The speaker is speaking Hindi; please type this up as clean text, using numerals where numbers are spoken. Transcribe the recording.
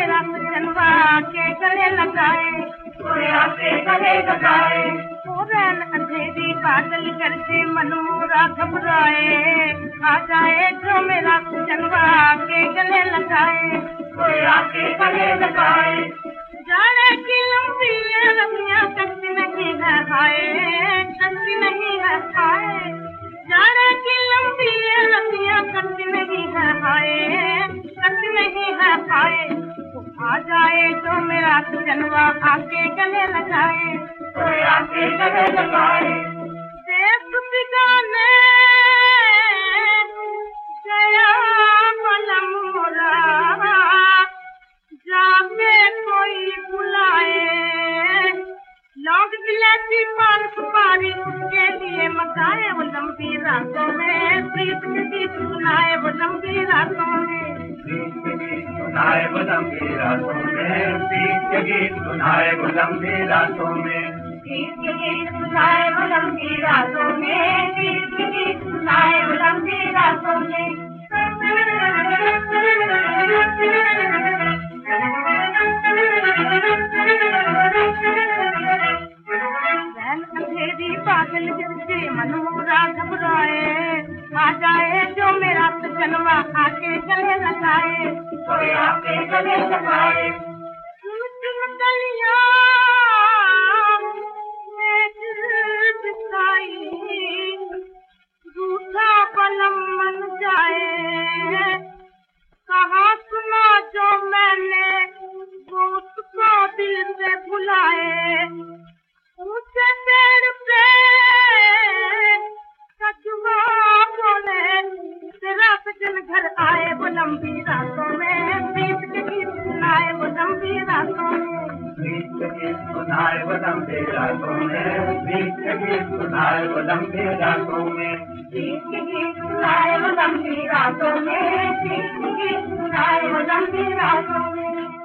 मेरा सजनवा के गले लगाए, कोई आके गले लगाए। रैन अंधेरी बादल करके मन मोरा घबराए, आ जाए जो मेरा सजनवा के गले लगाए, कोई आके गले लगाए। जाने की लंबी रतियां कटती नहीं है हाय, कटती नहीं है हाय। जाने की लंबी रतियां कटती नहीं है हाय, कटती नहीं है हाय। आ जाए जो मेरा सजनवा आके गले लगाए, कोई आके गले लगाए। देश बिगाने गया बलम मोरा, जाके कोई बुलाए। लौंग गिलासी पान सुपारी उसके लिए मकाए, वो लंबी रातों में प्रीत के गीत सुनाए, वो लंबी रातों में प्रीत के गीत सुनाए, वो लंबी रातों में प्रीत के गीत सुनाए, वो लंबी रातों में प्रीत के गीत सुनाए, वो लंबी रातों में प्रीत के गीत सुनाए, वो लंबी रातों में। अंधेरी बादल गिरते मन मोरा घबराए, आ जाए जो मेरा सजनवा आके गले लगाए, कोई आके गले लगाए। सुन सुन गलियां बिछाई, रूठा बलम मन जाए। कहाँ सुना जो मैंने वो उसको दिल से भुलाए। ऊंचे पेड़ पे कछुआ बोले तेरा सजन घर आए, वो लंबी रातों में प्रीत के गीत सुनाए, वो लंबी रातों में प्रीत के गीत सुनाए, वो लंबी रातों में प्रीत के गीत सुनाए, वो लंबी रातों में प्रीत के गीत सुनाए, वो लंबी रातों में प्रीत के गीत सुनाए, वो लंबी रातों में।